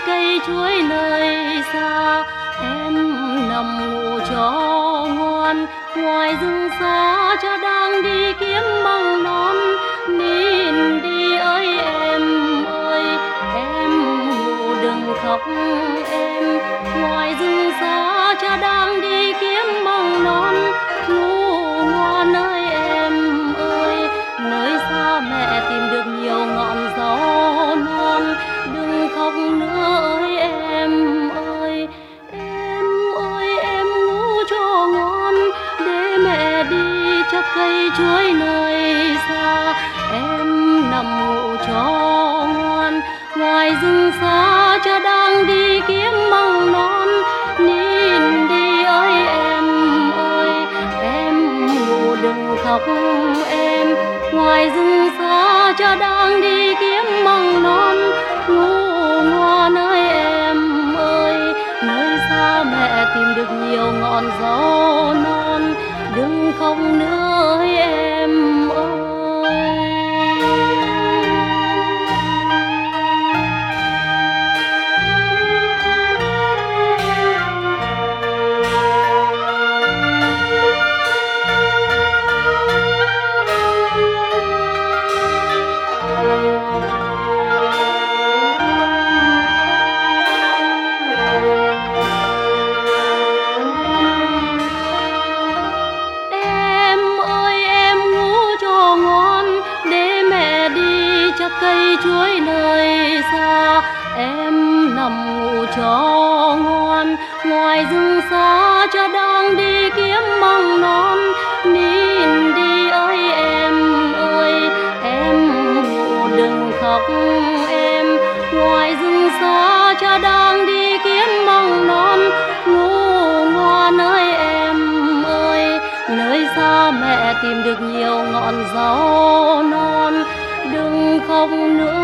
cây chuối nơi xa. Em nằm ngủ cho ngoan, ngoài rừng xa cha đang đi kiếm măng non. Nín đi ơi em ơi, em ngủ đừng khóc em. Ngoài rừng xa cha đang đi kiếm măng non. Ngủ ngoan ơi em ơi, nơi xa mẹ tìm được nhiều ngọn rau non. Đừng khóc nữa ơi em ơi, em ơi em ngủ cho ngon, để mẹ đi chắc cây chuối nơi xa. Em nằm ngủ cho ngoan, ngoài rừng xa cha đang đi kiếm măng non. Nín đi ơi em ơi, em ngủ đừng khóc em. Ngoài rừng xa cha đang đi kiếm măng non. Ngủ ngoan ơi em ơi, nơi xa mẹ tìm được nhiều ngọn rau non. Đừng khóc nữa ơi em ơi. Cây chuối nơi xa, em nằm ngủ cho ngoan, ngoài rừng xa cha đang đi kiếm măng non. Nín đi ơi em ơi, em ngủ đừng khóc em. Ngoài rừng xa cha đang đi kiếm măng non. Ngủ ngoan ơi em ơi, nơi xa mẹ tìm được nhiều ngọn rau non. Đừng khóc nữa